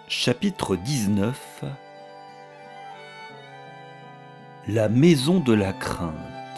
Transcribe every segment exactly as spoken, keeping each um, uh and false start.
Chapitre dix-neuf. La maison de la crainte.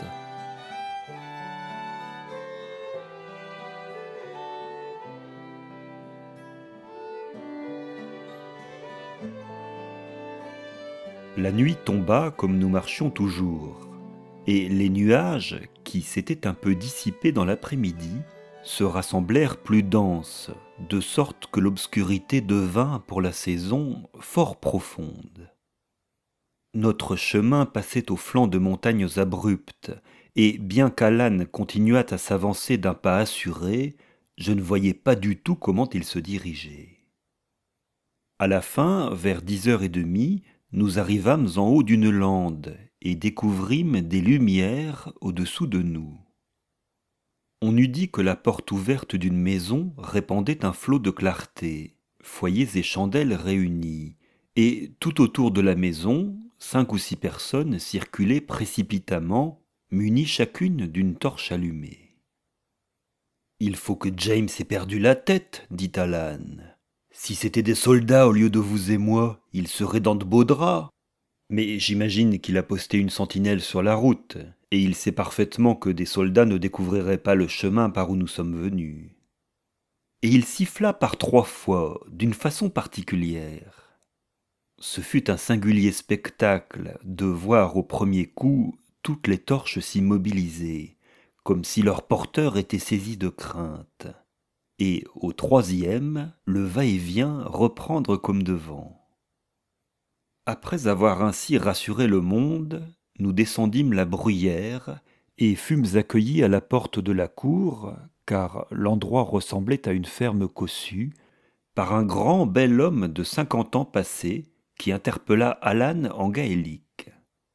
La nuit tomba comme nous marchions toujours, et les nuages, qui s'étaient un peu dissipés dans l'après-midi, se rassemblèrent plus denses, de sorte que l'obscurité devint, pour la saison, fort profonde. Notre chemin passait au flanc de montagnes abruptes, et bien qu'Alan continuât à s'avancer d'un pas assuré, je ne voyais pas du tout comment il se dirigeait. À la fin, vers dix heures et demie, nous arrivâmes en haut d'une lande, et découvrîmes des lumières au-dessous de nous. On eût dit que la porte ouverte d'une maison répandait un flot de clarté, foyers et chandelles réunis, et tout autour de la maison, cinq ou six personnes circulaient précipitamment, munies chacune d'une torche allumée. « Il faut que James ait perdu la tête, dit Alan. Si c'était des soldats au lieu de vous et moi, il serait dans de beaux draps. Mais j'imagine qu'il a posté une sentinelle sur la route, et il sait parfaitement que des soldats ne découvriraient pas le chemin par où nous sommes venus. » Et il siffla par trois fois, d'une façon particulière. Ce fut un singulier spectacle de voir au premier coup toutes les torches s'immobiliser, comme si leur porteur était saisi de crainte, et au troisième, le va-et-vient reprendre comme devant. Après avoir ainsi rassuré le monde, nous descendîmes la bruyère et fûmes accueillis à la porte de la cour, car l'endroit ressemblait à une ferme cossue, par un grand bel homme de cinquante ans passés, qui interpella Alan en gaélique.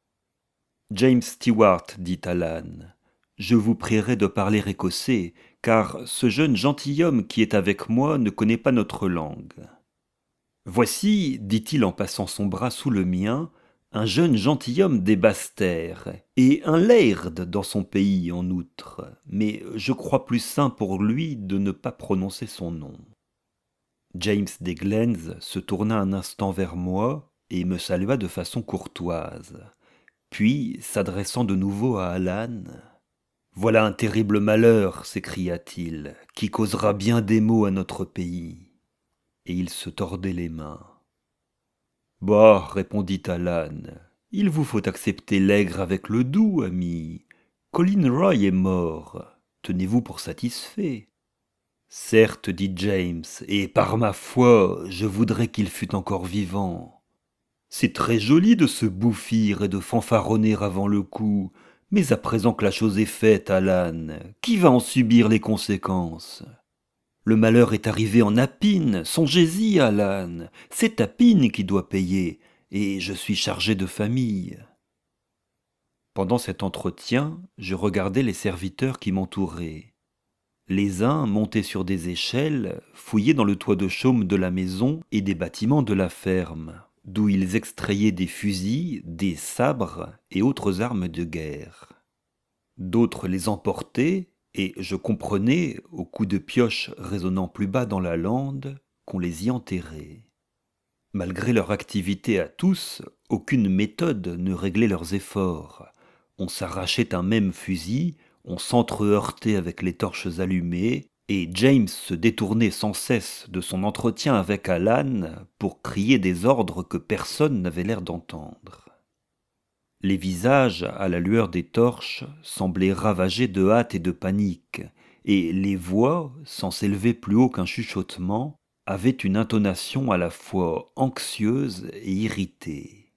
« James Stewart, dit Alan, je vous prierai de parler écossais, car ce jeune gentilhomme qui est avec moi ne connaît pas notre langue. » « Voici, dit-il en passant son bras sous le mien, un jeune gentilhomme des Basses-Terres, et un laird dans son pays en outre, mais je crois plus sain pour lui de ne pas prononcer son nom. » James des Glens se tourna un instant vers moi et me salua de façon courtoise. Puis, s'adressant de nouveau à Alan, « Voilà un terrible malheur, s'écria-t-il, qui causera bien des maux à notre pays. » Et il se tordait les mains. « Bah, répondit Alan, il vous faut accepter l'aigre avec le doux, ami. Colin Roy est mort. Tenez-vous pour satisfait. » « Certes, dit James, et par ma foi, je voudrais qu'il fût encore vivant. C'est très joli de se bouffir et de fanfaronner avant le coup, mais à présent que la chose est faite, Alan, qui va en subir les conséquences ? Le malheur est arrivé en Appine, songez-y, Alan, c'est Appine qui doit payer, et je suis chargé de famille. » Pendant cet entretien, je regardais les serviteurs qui m'entouraient. Les uns montaient sur des échelles, fouillaient dans le toit de chaume de la maison et des bâtiments de la ferme, d'où ils extrayaient des fusils, des sabres et autres armes de guerre. D'autres les emportaient, et je comprenais, aux coups de pioche résonnant plus bas dans la lande, qu'on les y enterrait. Malgré leur activité à tous, aucune méthode ne réglait leurs efforts. On s'arrachait un même fusil, on s'entre-heurtait avec les torches allumées, et James se détournait sans cesse de son entretien avec Alan pour crier des ordres que personne n'avait l'air d'entendre. Les visages, à la lueur des torches, semblaient ravagés de hâte et de panique, et les voix, sans s'élever plus haut qu'un chuchotement, avaient une intonation à la fois anxieuse et irritée.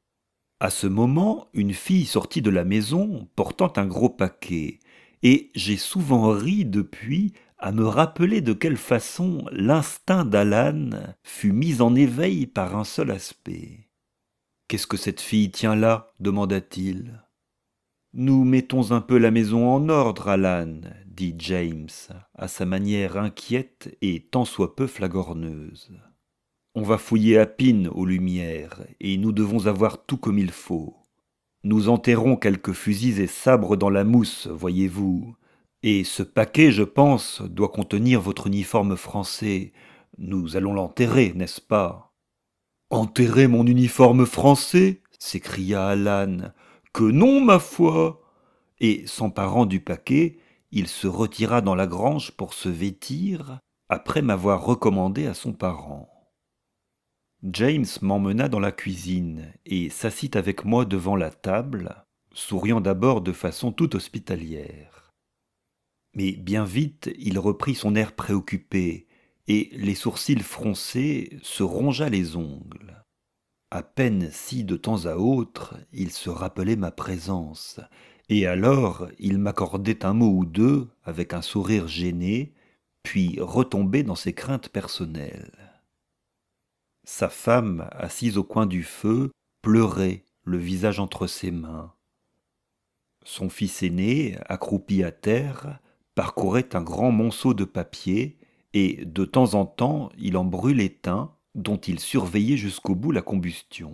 À ce moment, une fille sortit de la maison, portant un gros paquet, et j'ai souvent ri depuis à me rappeler de quelle façon l'instinct d'Alan fut mis en éveil par un seul aspect. « Qu'est-ce que cette fille tient là » demanda-t-il. « Nous mettons un peu la maison en ordre, Alan, dit James, à sa manière inquiète et tant soit peu flagorneuse. On va fouiller Appine aux lumières, et nous devons avoir tout comme il faut. Nous enterrons quelques fusils et sabres dans la mousse, voyez-vous, et ce paquet, je pense, doit contenir votre uniforme français. Nous allons l'enterrer, n'est-ce pas ? Enterrer mon uniforme français? S'écria Alan. Que non, ma foi! Et s'emparant du paquet, il se retira dans la grange pour se vêtir, après m'avoir recommandé à son parent. James m'emmena dans la cuisine et s'assit avec moi devant la table, souriant d'abord de façon tout hospitalière. Mais bien vite, il reprit son air préoccupé, et, les sourcils froncés, se rongea les ongles. À peine si, de temps à autre, il se rappelait ma présence, et alors il m'accordait un mot ou deux avec un sourire gêné, puis retombait dans ses craintes personnelles. Sa femme, assise au coin du feu, pleurait, le visage entre ses mains. Son fils aîné, accroupi à terre, parcourait un grand monceau de papier, et de temps en temps il en brûlait un, dont il surveillait jusqu'au bout la combustion.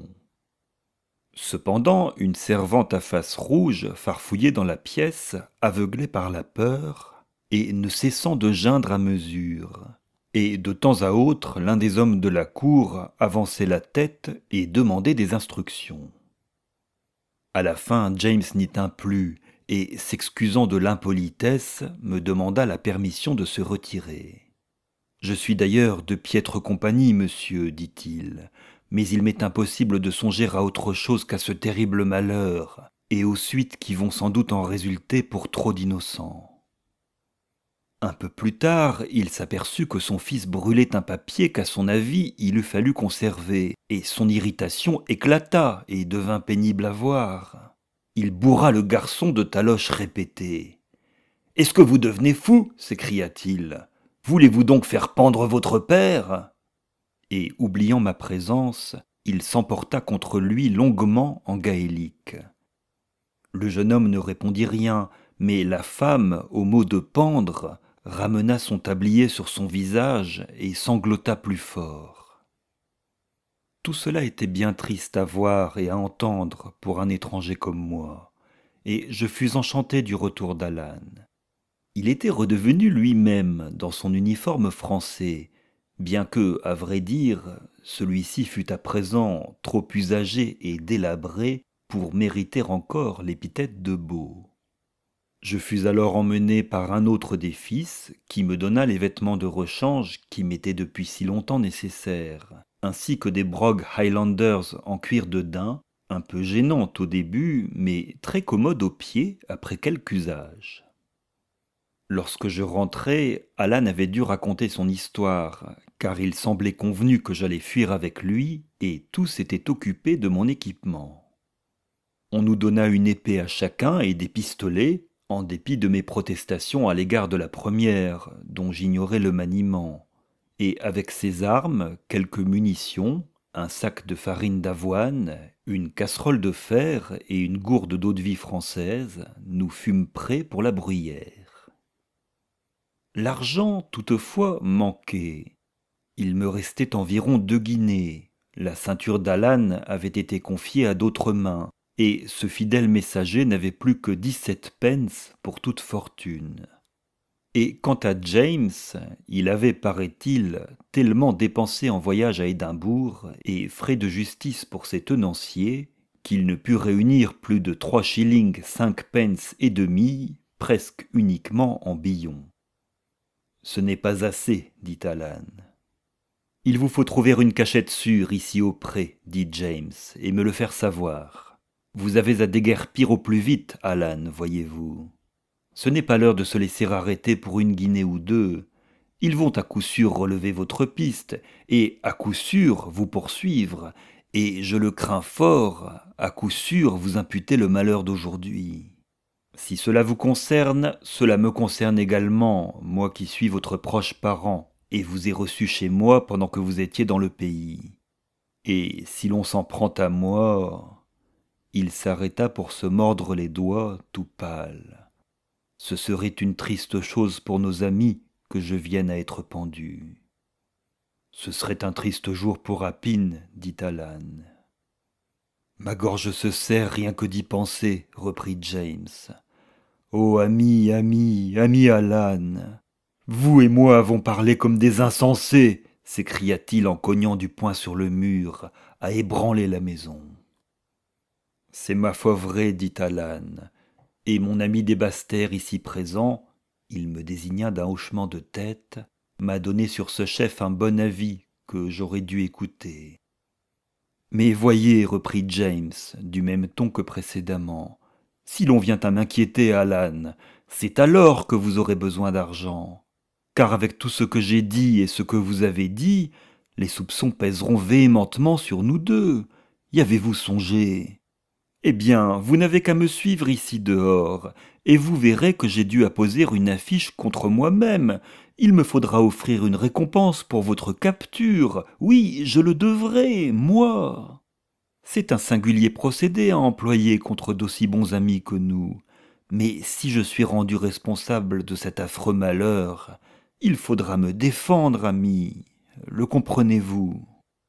Cependant, une servante à face rouge farfouillait dans la pièce, aveuglée par la peur, et ne cessant de geindre à mesure. Et de temps à autre, l'un des hommes de la cour avançait la tête et demandait des instructions. À la fin, James n'y tint plus, et, s'excusant de l'impolitesse, me demanda la permission de se retirer. « Je suis d'ailleurs de piètre compagnie, monsieur, dit-il, mais il m'est impossible de songer à autre chose qu'à ce terrible malheur, et aux suites qui vont sans doute en résulter pour trop d'innocents. » Un peu plus tard, il s'aperçut que son fils brûlait un papier qu'à son avis il eût fallu conserver, et son irritation éclata et devint pénible à voir. Il bourra le garçon de taloches répétées. « Est-ce que vous devenez fou ?» s'écria-t-il. « Voulez-vous donc faire pendre votre père ?» Et, oubliant ma présence, il s'emporta contre lui longuement en gaélique. Le jeune homme ne répondit rien, mais la femme, au mot de pendre, ramena son tablier sur son visage et sanglota plus fort. Tout cela était bien triste à voir et à entendre pour un étranger comme moi, et je fus enchanté du retour d'Alan. Il était redevenu lui-même dans son uniforme français, bien que, à vrai dire, celui-ci fût à présent trop usagé et délabré pour mériter encore l'épithète de beau. Je fus alors emmené par un autre des fils, qui me donna les vêtements de rechange qui m'étaient depuis si longtemps nécessaires, ainsi que des brogues Highlanders en cuir de daim, un peu gênantes au début, mais très commodes aux pieds après quelque usage. Lorsque je rentrai, Alan avait dû raconter son histoire, car il semblait convenu que j'allais fuir avec lui, et tous étaient occupés de mon équipement. On nous donna une épée à chacun et des pistolets, en dépit de mes protestations à l'égard de la première, dont j'ignorais le maniement, et avec ces armes, quelques munitions, un sac de farine d'avoine, une casserole de fer et une gourde d'eau-de-vie française, nous fûmes prêts pour la bruyère. L'argent, toutefois, manquait. Il me restait environ deux guinées. La ceinture d'Alan avait été confiée à d'autres mains, et ce fidèle messager n'avait plus que dix-sept pence pour toute fortune. Et quant à James, il avait, paraît-il, tellement dépensé en voyage à Édimbourg et frais de justice pour ses tenanciers, qu'il ne put réunir plus de trois shillings cinq pence et demi, presque uniquement en billons. « Ce n'est pas assez, dit Alan. « Il vous faut trouver une cachette sûre ici au pré, dit James, et me le faire savoir. Vous avez à déguerpir au plus vite, Alan, voyez-vous. Ce n'est pas l'heure de se laisser arrêter pour une guinée ou deux. Ils vont à coup sûr relever votre piste, et à coup sûr vous poursuivre, et je le crains fort, à coup sûr vous imputer le malheur d'aujourd'hui. Si cela vous concerne, cela me concerne également, moi qui suis votre proche parent, et vous ai reçu chez moi pendant que vous étiez dans le pays. Et si l'on s'en prend à moi... » Il s'arrêta pour se mordre les doigts, tout pâle. « Ce serait une triste chose pour nos amis que je vienne à être pendu. »« Ce serait un triste jour pour Appin, dit Alan. »« Ma gorge se serre rien que d'y penser, reprit James. »« Oh, ami, ami, ami Alan, vous et moi avons parlé comme des insensés, s'écria-t-il en cognant du poing sur le mur, à ébranler la maison. C'est ma foi vrai, dit Alan, et mon ami des Basseterres ici présent, il me désigna d'un hochement de tête, m'a donné sur ce chef un bon avis que j'aurais dû écouter. Mais voyez, reprit James, du même ton que précédemment, si l'on vient à m'inquiéter, Alan, c'est alors que vous aurez besoin d'argent. Car avec tout ce que j'ai dit et ce que vous avez dit, les soupçons pèseront véhémentement sur nous deux. Y avez-vous songé ? Eh bien, vous n'avez qu'à me suivre ici dehors, et vous verrez que j'ai dû apposer une affiche contre moi-même. Il me faudra offrir une récompense pour votre capture. Oui, je le devrai, moi. C'est un singulier procédé à employer contre d'aussi bons amis que nous. Mais si je suis rendu responsable de cet affreux malheur, il faudra me défendre, ami. Le comprenez-vous ?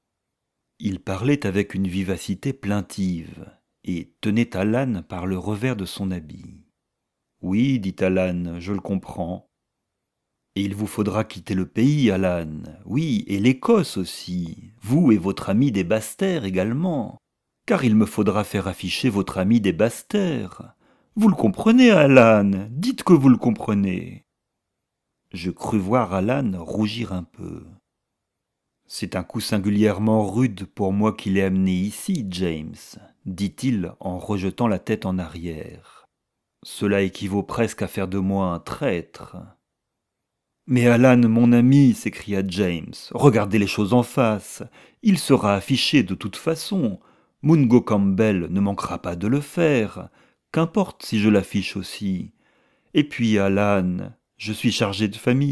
Il parlait avec une vivacité plaintive et tenait Alan par le revers de son habit. « Oui, dit Alan, je le comprends. Et il vous faudra quitter le pays, Alan. Oui, et l'Écosse aussi. Vous et votre ami des Basseterres également. Car il me faudra faire afficher votre ami des Basseterres. Vous le comprenez, Alan ? Dites que vous le comprenez. » Je crus voir Alan rougir un peu. « C'est un coup singulièrement rude pour moi qui l'ai amené ici, James, » dit-il en rejetant la tête en arrière. « Cela équivaut presque à faire de moi un traître. »« Mais Alan, mon ami, s'écria James, regardez les choses en face. Il sera affiché de toute façon. Mungo Campbell ne manquera pas de le faire. Qu'importe si je l'affiche aussi. Et puis, Alan, je suis chargé de famille. »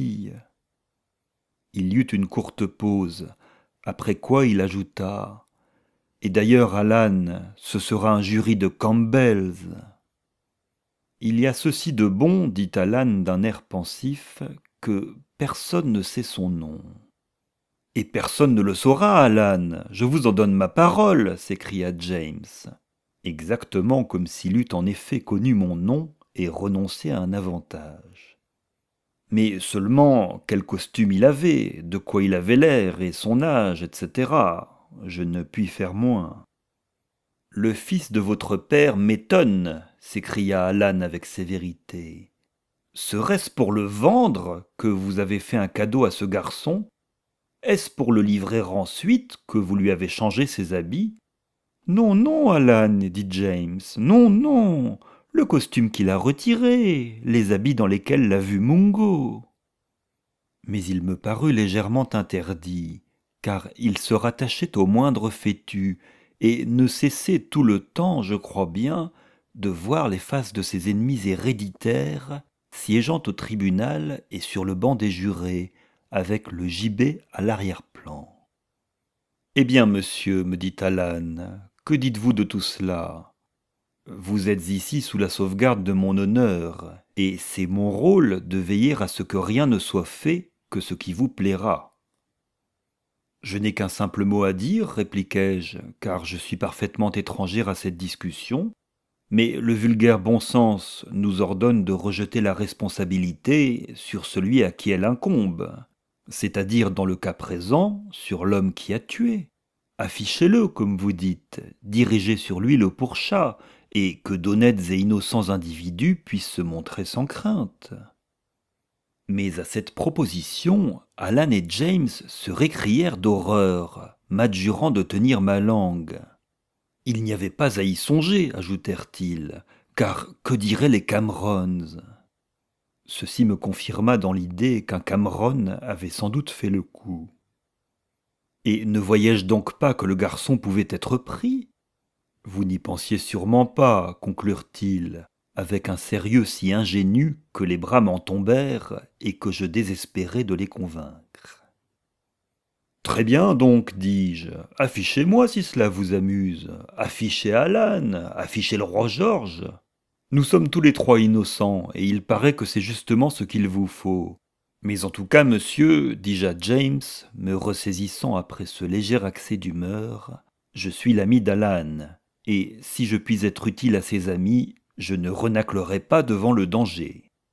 Il y eut une courte pause, après quoi il ajouta « Et d'ailleurs, Alan, ce sera un jury de Campbells. » Il y a ceci de bon, dit Alan d'un air pensif, que personne ne sait son nom. « Et personne ne le saura, Alan, je vous en donne ma parole, s'écria James, exactement comme s'il eût en effet connu mon nom et renoncé à un avantage. Mais seulement, quel costume il avait, de quoi il avait l'air et son âge, et cetera. Je ne puis faire moins. « Le fils de votre père m'étonne, s'écria Alan avec sévérité. Serait-ce pour le vendre que vous avez fait un cadeau à ce garçon ? Est-ce pour le livrer ensuite que vous lui avez changé ses habits ? Non, non, Alan, dit James, non, non. Le costume qu'il a retiré, les habits dans lesquels l'a vu Mungo. » Mais il me parut légèrement interdit, car il se rattachait au moindre fétu, et ne cessait tout le temps, je crois bien, de voir les faces de ses ennemis héréditaires, siégeant au tribunal et sur le banc des jurés, avec le gibet à l'arrière-plan. « Eh bien, monsieur, me dit Alan, que dites-vous de tout cela ? Vous êtes ici sous la sauvegarde de mon honneur, et c'est mon rôle de veiller à ce que rien ne soit fait que ce qui vous plaira. » « Je n'ai qu'un simple mot à dire, répliquai-je, car je suis parfaitement étranger à cette discussion, mais le vulgaire bon sens nous ordonne de rejeter la responsabilité sur celui à qui elle incombe, c'est-à-dire dans le cas présent, sur l'homme qui a tué. Affichez-le, comme vous dites, dirigez sur lui le pourchat, et que d'honnêtes et innocents individus puissent se montrer sans crainte. » Mais à cette proposition, Alan et James se récrièrent d'horreur, m'adjurant de tenir ma langue. « Il n'y avait pas à y songer, ajoutèrent-ils, car que diraient les Camerons ?» Ceci me confirma dans l'idée qu'un Cameron avait sans doute fait le coup. « Et ne voyais-je donc pas que le garçon pouvait être pris ? Vous n'y pensiez sûrement pas, conclurent-ils, avec un sérieux si ingénu que les bras m'en tombèrent et que je désespérais de les convaincre. « Très bien donc, dis-je, affichez-moi si cela vous amuse, affichez Alan, affichez le roi George. Nous sommes tous les trois innocents, et il paraît que c'est justement ce qu'il vous faut. Mais en tout cas, monsieur, dis-je à James, me ressaisissant après ce léger accès d'humeur, je suis l'ami d'Alan, et si je puis être utile à ses amis, je ne renâclerai pas devant le danger. »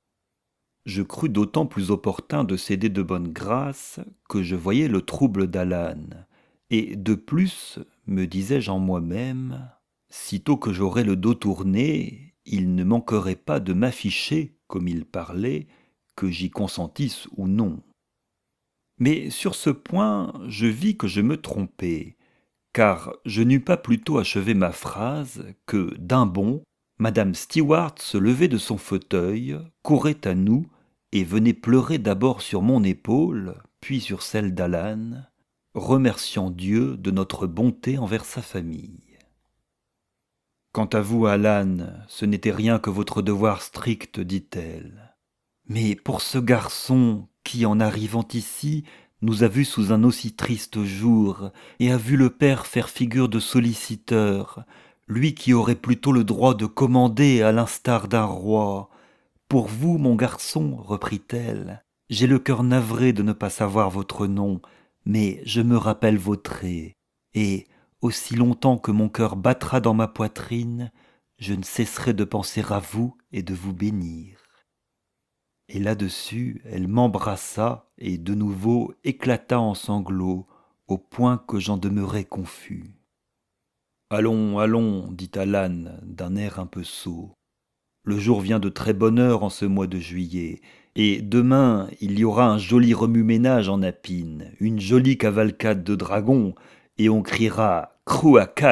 Je crus d'autant plus opportun de céder de bonne grâce que je voyais le trouble d'Alan, et de plus, me disais-je en moi-même, sitôt que j'aurais le dos tourné, il ne manquerait pas de m'afficher, comme il parlait, que j'y consentisse ou non. Mais sur ce point, je vis que je me trompais, car je n'eus pas plutôt achevé ma phrase que, d'un bond, madame Stewart se levait de son fauteuil, courait à nous, et venait pleurer d'abord sur mon épaule, puis sur celle d'Alan, remerciant Dieu de notre bonté envers sa famille. Quant à vous, Alan, ce n'était rien que votre devoir strict, dit-elle. Mais pour ce garçon qui, en arrivant ici, nous a vus sous un aussi triste jour, et a vu le père faire figure de solliciteur, lui qui aurait plutôt le droit de commander à l'instar d'un roi, pour vous, mon garçon, reprit-elle, j'ai le cœur navré de ne pas savoir votre nom, mais je me rappelle vos traits, et, aussi longtemps que mon cœur battra dans ma poitrine, je ne cesserai de penser à vous et de vous bénir. Et là-dessus, elle m'embrassa et de nouveau éclata en sanglots, au point que j'en demeurai confus. « Allons, allons, dit Alan d'un air un peu sot. Le jour vient de très bonne heure en ce mois de juillet, et demain il y aura un joli remue-ménage en Appine, une jolie cavalcade de dragons, et on criera « Crouacan !»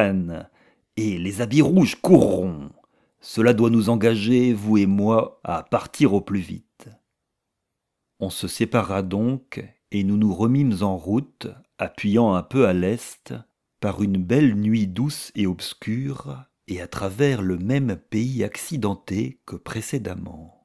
et les habits rouges courront. Cela doit nous engager, vous et moi, à partir au plus vite. On se sépara donc, et nous nous remîmes en route, appuyant un peu à l'est, par une belle nuit douce et obscure, et à travers le même pays accidenté que précédemment.